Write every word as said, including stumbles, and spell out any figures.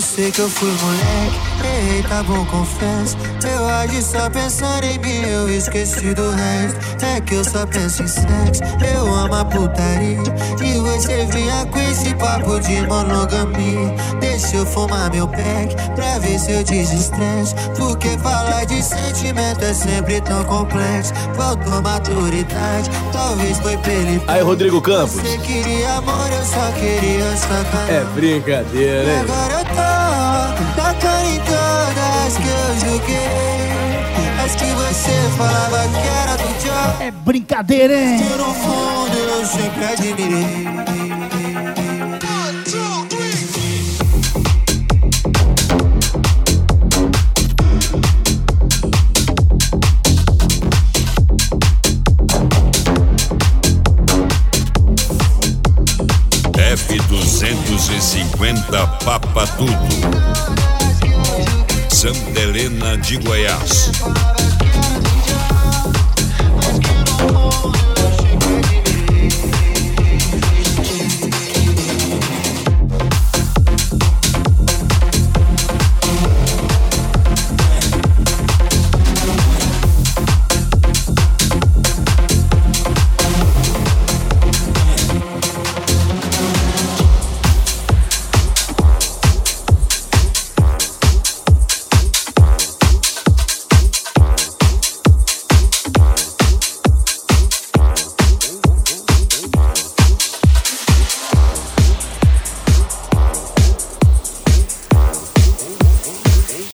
Eu sei que eu fui moleque, errei, tá bom, confesso. Eu agi só pensando em mim, eu esqueci do resto. É que eu só penso em sexo, eu amo a putaria. E você vinha com esse papo de monogamia. Deixa eu fumar meu pack, pra ver se eu desestresso. Porque falar de sentimento é sempre tão complexo. Faltou maturidade, talvez foi pelo. Aí, Rodrigo Campos. Você queria amor, eu só queria sacanagem. É brincadeira, hein? E agora eu tô tacando em todas que eu julguei. As que você falava que era do job. É brincadeira, hein? Que no fundo eu sempre admirei. F duzentos e cinquenta Papa Tudo, Santa Helena de Goiás.